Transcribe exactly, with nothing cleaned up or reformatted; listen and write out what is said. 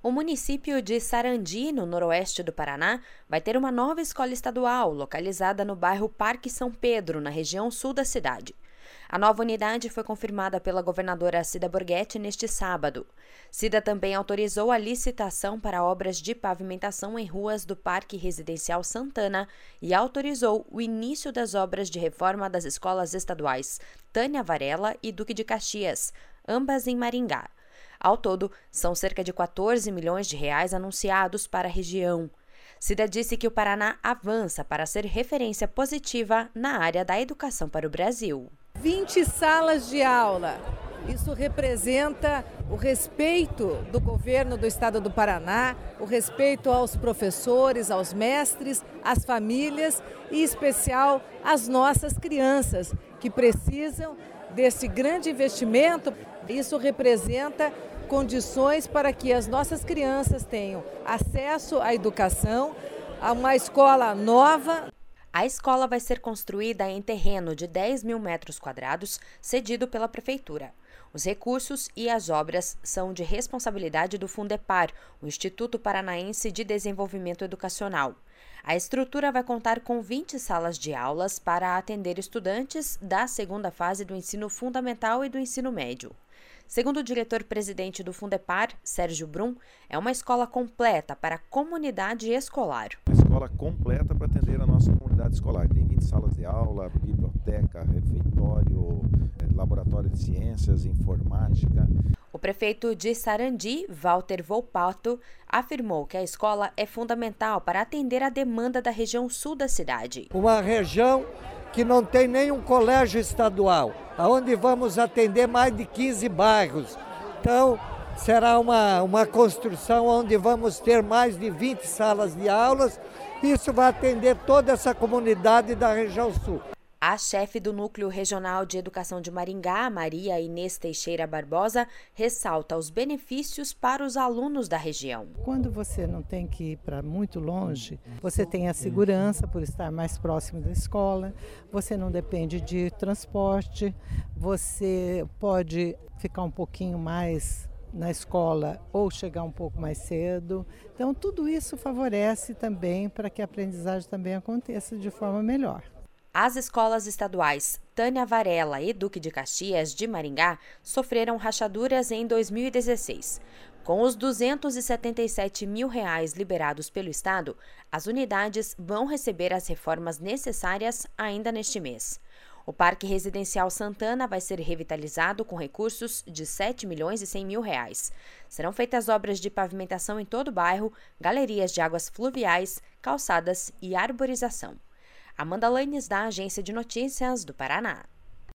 O município de Sarandi, no noroeste do Paraná, vai ter uma nova escola estadual, localizada no bairro Parque São Pedro, na região sul da cidade. A nova unidade foi confirmada pela governadora Cida Borghetti neste sábado. Cida também autorizou a licitação para obras de pavimentação em ruas do Parque Residencial Santana e autorizou o início das obras de reforma das escolas estaduais Tânia Varela e Duque de Caxias, ambas em Maringá. Ao todo, são cerca de quatorze milhões de reais anunciados para a região. Cida disse que o Paraná avança para ser referência positiva na área da educação para o Brasil. vinte salas de aula. Isso representa o respeito do governo do estado do Paraná, o respeito aos professores, aos mestres, às famílias e, em especial, às nossas crianças, que precisam desse grande investimento. Isso representa condições para que as nossas crianças tenham acesso à educação, a uma escola nova. A escola vai ser construída em terreno de dez mil metros quadrados, cedido pela Prefeitura. Os recursos e as obras são de responsabilidade do Fundepar, o Instituto Paranaense de Desenvolvimento Educacional. A estrutura vai contar com vinte salas de aulas para atender estudantes da segunda fase do ensino fundamental e do ensino médio. Segundo o diretor-presidente do Fundepar, Sérgio Brum, é uma escola completa para a comunidade escolar. Uma escola completa para atender a nossa comunidade escolar. Tem vinte salas de aula, biblioteca, refeitório, laboratório de ciências, informática. O prefeito de Sarandi, Walter Volpato, afirmou que a escola é fundamental para atender a demanda da região sul da cidade. Uma região que não tem nenhum colégio estadual, onde vamos atender mais de quinze bairros. Então, será uma, uma construção onde vamos ter mais de vinte salas de aulas. Isso vai atender toda essa comunidade da região sul. A chefe do Núcleo Regional de Educação de Maringá, Maria Inês Teixeira Barbosa, ressalta os benefícios para os alunos da região. Quando você não tem que ir para muito longe, você tem a segurança por estar mais próximo da escola, você não depende de transporte, você pode ficar um pouquinho mais na escola ou chegar um pouco mais cedo. Então, tudo isso favorece também para que a aprendizagem também aconteça de forma melhor. As escolas estaduais Tânia Varela e Duque de Caxias de Maringá sofreram rachaduras em dois mil e dezesseis. Com os duzentos e setenta e sete mil reais liberados pelo Estado, as unidades vão receber as reformas necessárias ainda neste mês. O Parque Residencial Santana vai ser revitalizado com recursos de sete milhões e cem mil reais. Serão feitas obras de pavimentação em todo o bairro, galerias de águas fluviais, calçadas e arborização. Amanda Lanes, da Agência de Notícias do Paraná.